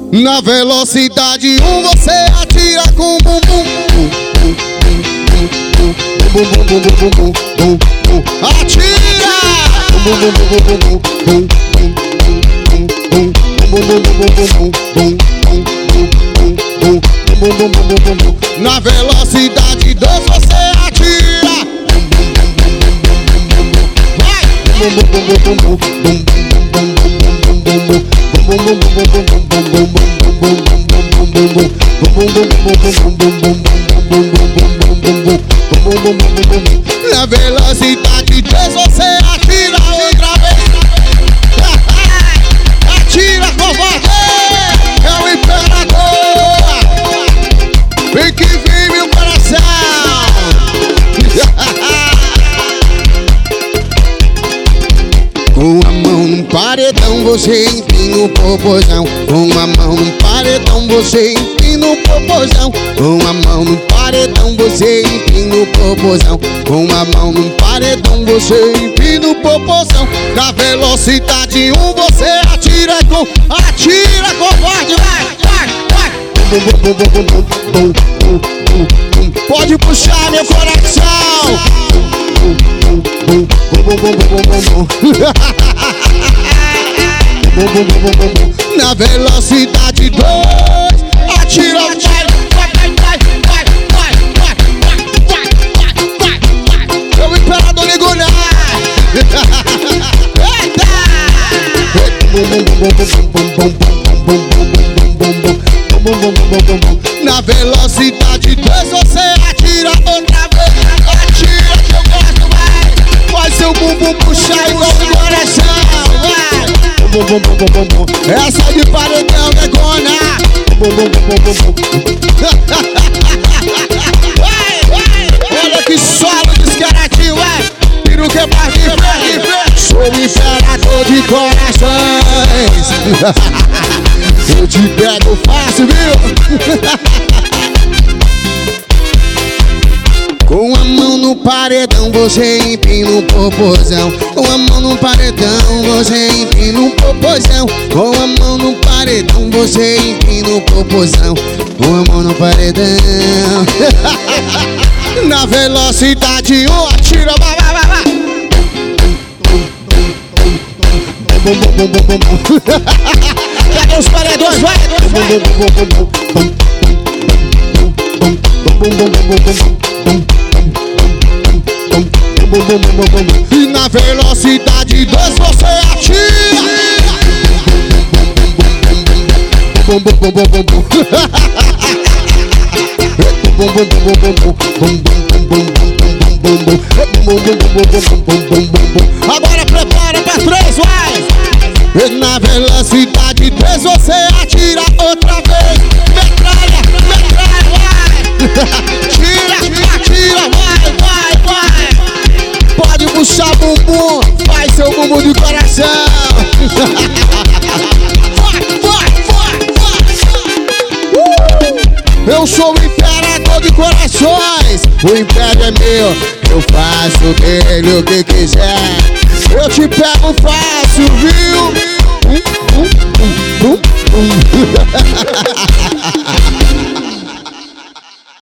Na velocidade 1 você atira com bum bum. Bum bum bum bum bum bum bum bum. Atira! Bum bum bum bum bum bum bum bum bum bum bum bum. Na velocidade 2 você atira. Vai! Na velocidade 3 você atira outra vez. Atira, covarde! É o imperador! Vem que vem, meu coração! Com a mão no paredão você empina o popozão. Com a mão no paredão você empina o popozão. Com a mão no paredão você empina o popozão. Com a mão no paredão você empina o popozão. Na velocidade 1 você atira com... Atira, covarde, vai! Pode puxar meu coração. Na velocidade 2 atira, vai, o imperador Liguna. Na velocidade 2 você atira outra vez. Atira que eu gosto, vai. Faz seu bumbum puxar igual o coração, vai. Essa de paredão, negona. Olha que solo descarativo, é. Piro que parte de frente. Sou o imperador de corações. Eu te pego fácil, viu? Com a mão no paredão você empina o popozão. Com a mão no paredão você empina o popozão. Com a mão no paredão você empina o popozão. Com a mão no paredão. Na velocidade 1 atira, vai. Cadê os paredões, vai? E na velocidade 2 você atira. Agora prepara pra 3, vai. E na velocidade 3 você atira outra vez. Metralha, vai. Atira, vai. Pode puxar bumbum, faz seu bumbum de coração. Eu sou o imperador de corações. O império é meu, eu faço dele o que quiser. Eu te pego fácil, viu?